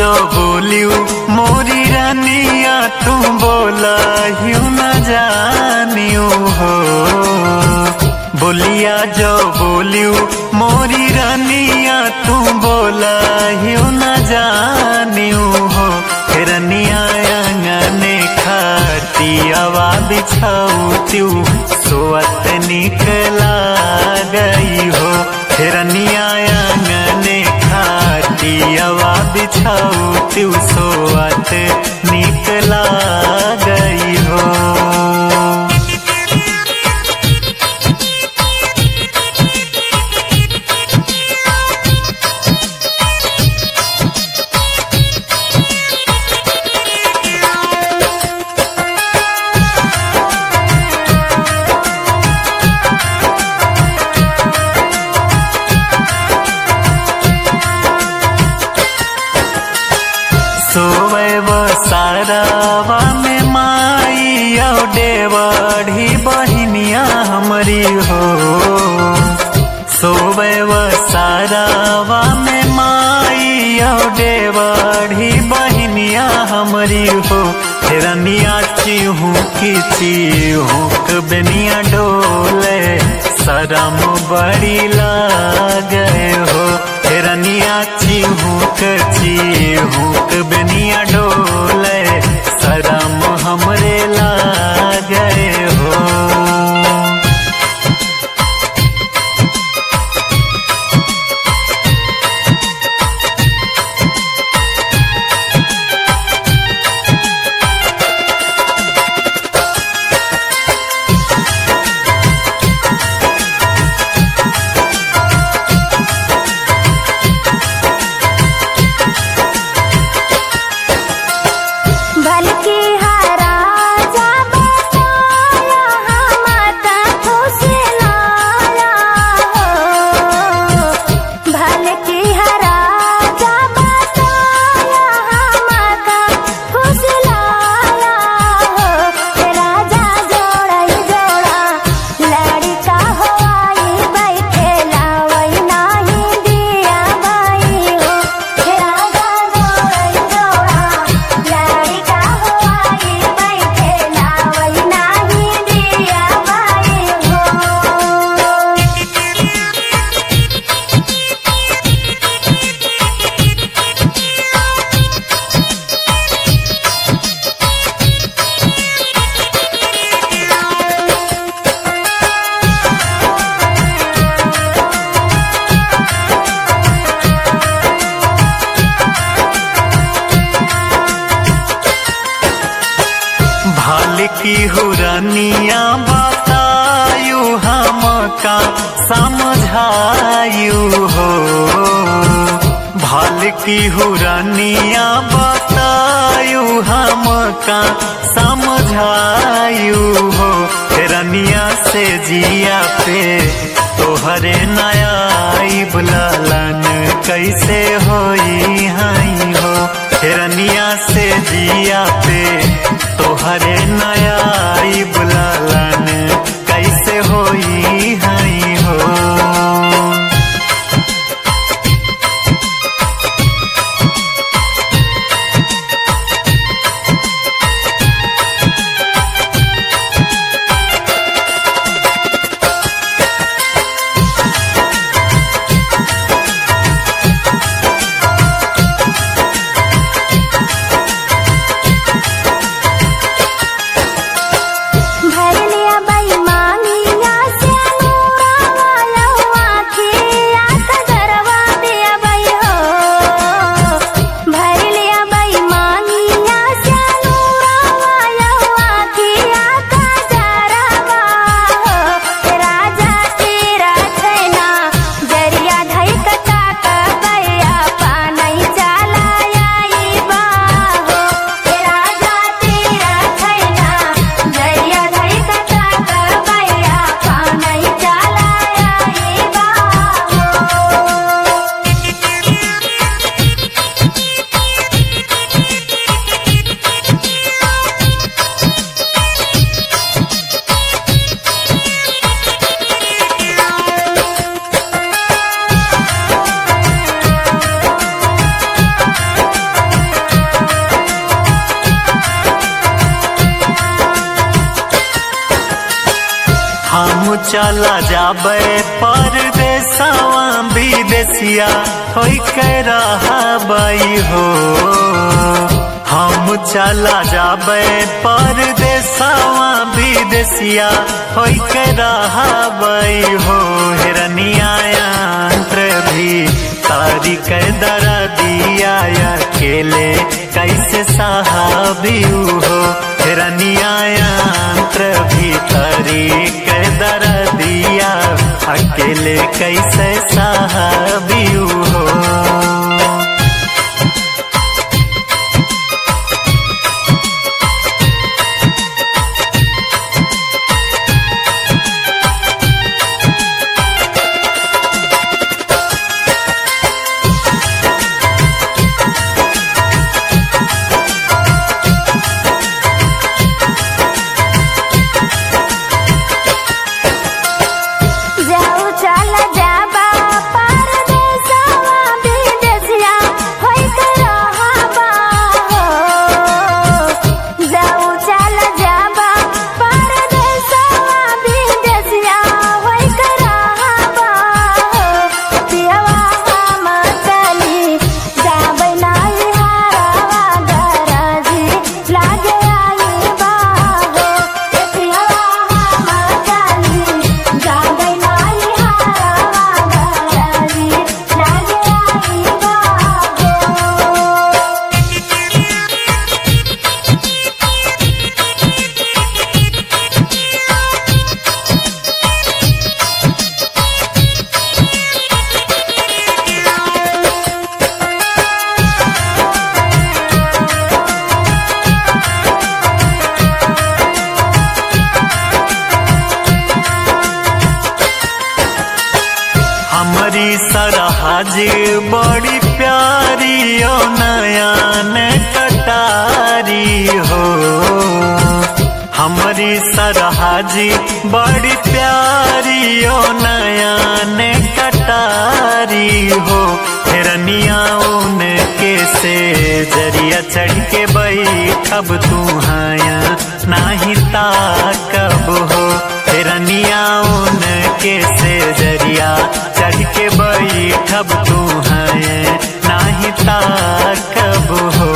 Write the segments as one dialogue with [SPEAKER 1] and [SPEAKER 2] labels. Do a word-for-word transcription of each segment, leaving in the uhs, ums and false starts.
[SPEAKER 1] जो बोलियो मोरी रानिया तू बोला यूं न जानियो हो। बोलिया जो बोलियो मोरी रानिया तू बोला यूं न जानियो हो। रनिया आंगने खाटियावा बिछाऊ सोवत निकला गई हो। रनिया आंगने खाटियावा बिछाऊ सोवत निकला गई हो। सोवे वो सारावा में माई औ देवढ़ी बहिनिया हमारी हो। सोवे वो सारावा में माई औ देवढ़ी बहिनिया हमारी हो। रनिया चिहू की चिहूक बेनिया डोले शरम बड़ी लागे हो। रनिया चिहूक चिहूक बेनिया डोले शरम हमरे लागे हो। की हुरनिया बतायू हमका समझायू हो। भाल की हुरनिया बतायू हमका समझायू हो। रनिया से जिया पे तोहरे नया बुलालन कैसे होई हाई हो। रनिया से जिया पे तोहरे नया बुलालन कैसे होई हाई हो। चला जाबे परदेसवा विदेशिया होई के रहबई हो। हम चला जाबे परदेसवा विदेशिया होई के रहबई हो। हिरनिया यंत्र भी तारी के दरदिया अकेले कैसे साहबियू हो। हिरनिया यंत्र भी तारी के दरदिया अकेले कैसे साहबियू हो। हमारी सरहज बड़ी प्यारी ओ नयन कटारी हो। हमारी सरहज बड़ी प्यारी ओ नयन कटारी हो। हिरनिया उनके से जरिया चढ़ के बैठब तू हाया नाही ताकब हो। हिरनिया उनके से जरिया चढ़ के बैठब तू है नाही ताकब हो।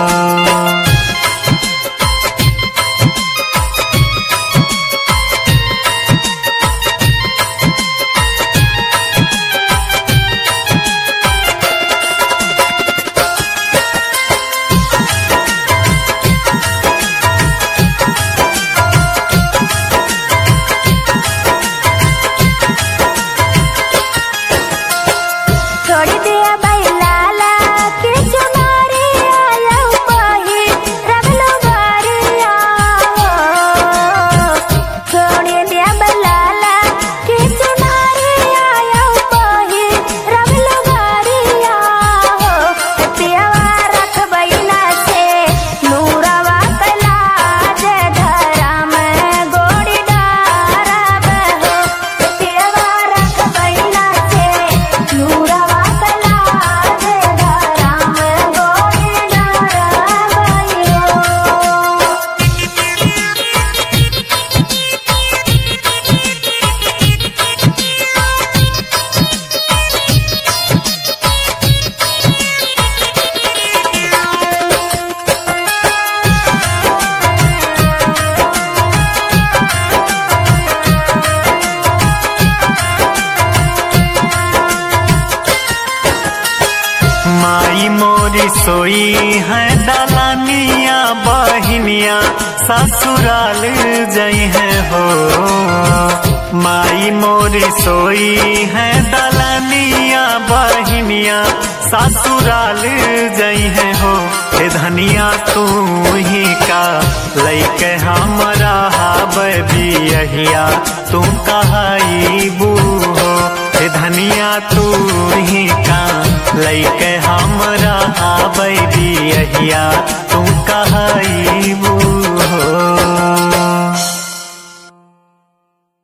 [SPEAKER 1] माई मोरी सोई है दलानिया बहिनिया ससुराल जई है हो। माई मोरी सोई है दलानिया बहिनिया ससुराल जई है हो। हे धनिया तू ही का लैके हमरा हाबै बियहिया तू कहाई बू हो। हे धनिया तू ही का लैके हमरा हाबै बियहिया तू कहा